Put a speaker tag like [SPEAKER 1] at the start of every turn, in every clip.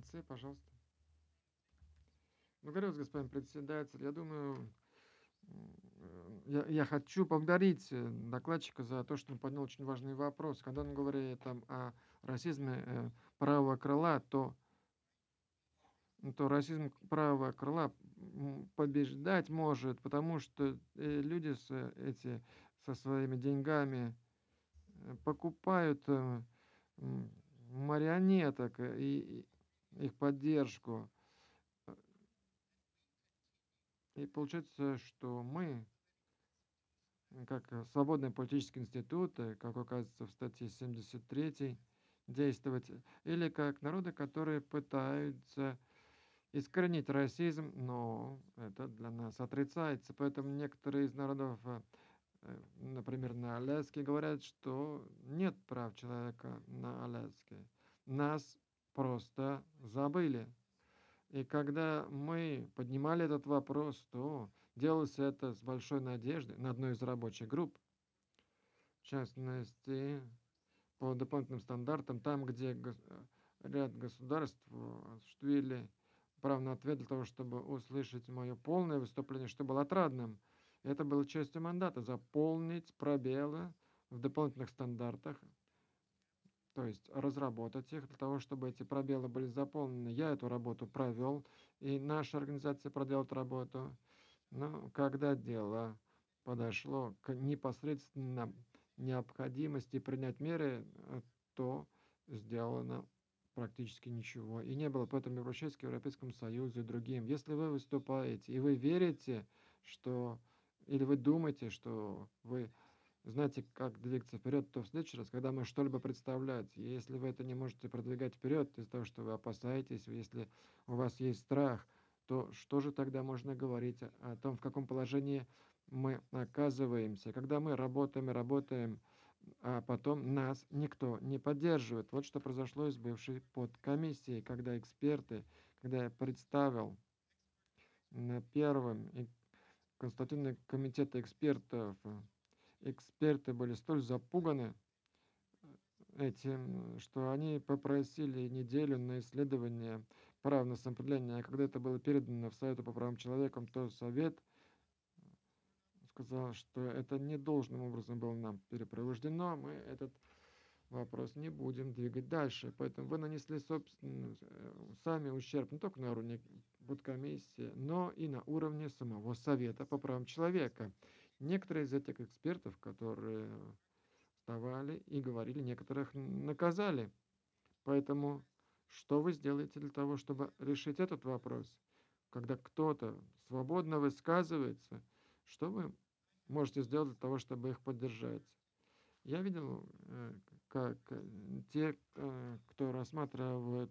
[SPEAKER 1] Молодцы, пожалуйста. Благодарю вас, господин председатель. Я думаю, я хочу поблагодарить докладчика за то, что он поднял очень важный вопрос. Когда он говорит там о расизме правого крыла, то расизм правого крыла побеждать может, потому что люди со своими деньгами покупают марионеток и их поддержку. И получается, что мы, как свободные политические институты, как указывается в статье 73, действовать, или как народы, которые пытаются искоренить расизм, но это для нас отрицается. Поэтому некоторые из народов, например, на Аляске, говорят, что нет прав человека на Аляске. Нас просто забыли. И когда мы поднимали этот вопрос, то делалось это с большой надеждой на одной из рабочих групп, в частности, по дополнительным стандартам, там, где ряд государств осуществили право на ответ для того, чтобы услышать мое полное выступление, что было отрадным. Это было частью мандата — заполнить пробелы в дополнительных стандартах, то есть разработать их для того, чтобы эти пробелы были заполнены. Я эту работу провел, и наша организация проделает работу. Но когда дело подошло к непосредственно необходимости принять меры, то сделано практически ничего. И не было. Поэтому я обращаюсь к Европейскому Союзу и другим. Если вы выступаете и вы верите, что или вы думаете, что вы знаете, как двигаться вперед, то в следующий раз, когда мы что-либо представлять, если вы это не можете продвигать вперед из-за того, что вы опасаетесь, если у вас есть страх, то что же тогда можно говорить о том, в каком положении мы оказываемся, когда мы работаем и работаем, а потом нас никто не поддерживает. Вот что произошло с бывшей подкомиссией, когда эксперты, когда я представил на первом консультативном комитете экспертов, эксперты были столь запуганы этим, что они попросили неделю на исследование прав на самоопределение. А когда это было передано в Совету по правам человека, то Совет сказал, что это не должным образом было нам перепровождено, мы этот вопрос не будем двигать дальше. Поэтому вы нанесли, собственно, сами ущерб не только на уровне подкомиссии, но и на уровне самого Совета по правам человека. Некоторые из этих экспертов, которые вставали и говорили, некоторых наказали. Поэтому что вы сделаете для того, чтобы решить этот вопрос? Когда кто-то свободно высказывается, что вы можете сделать для того, чтобы их поддержать? Я видел, как те, кто рассматривает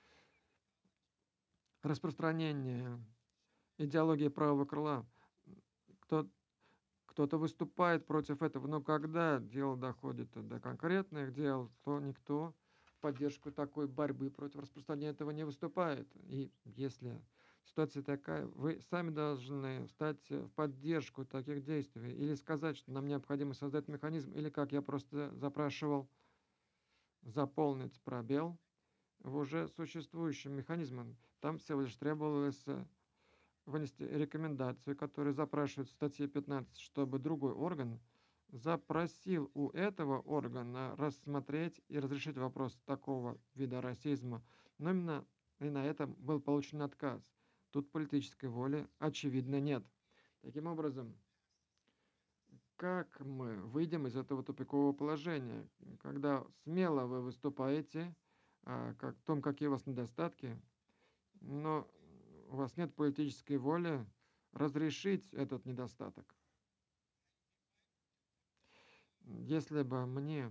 [SPEAKER 1] распространение идеологии правого крыла, кто кто-то выступает против этого, но когда дело доходит до конкретных дел, то никто в поддержку такой борьбы против распространения этого не выступает. И если ситуация такая, вы сами должны встать в поддержку таких действий или сказать, что нам необходимо создать механизм, или, как я просто запрашивал, заполнить пробел в уже существующем механизме. Там всего лишь требовалось вынести рекомендацию, которую запрашивают в статье 15, чтобы другой орган запросил у этого органа рассмотреть и разрешить вопрос такого вида расизма. Но именно и на этом был получен отказ. Тут политической воли, очевидно, нет. Таким образом, как мы выйдем из этого тупикового положения, когда смело вы выступаете о том, какие у вас недостатки, но у вас нет политической воли разрешить этот недостаток. Если бы мне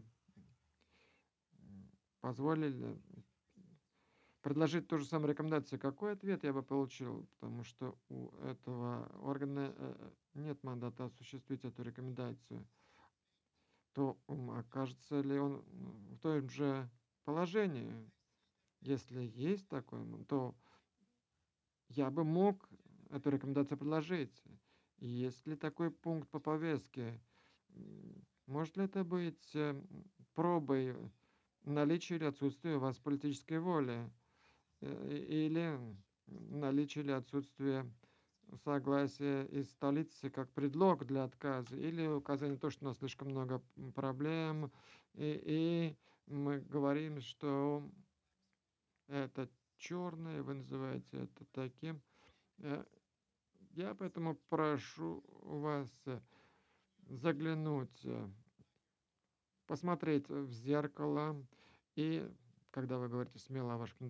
[SPEAKER 1] позволили предложить ту же самую рекомендацию, какой ответ я бы получил? Потому что у этого органа нет мандата осуществить эту рекомендацию. То окажется ли он в том же положении? Если есть такое, то я бы мог эту рекомендацию предложить. И есть ли такой пункт по повестке? Может ли это быть пробой наличия или отсутствия у вас политической воли? или наличие или отсутствие согласия из столицы как предлог для отказа, или указание на то, что у нас слишком много проблем, и мы говорим, что это черное, вы называете это таким. Э, Я поэтому прошу вас заглянуть, посмотреть в зеркало и, когда вы говорите смело о вашей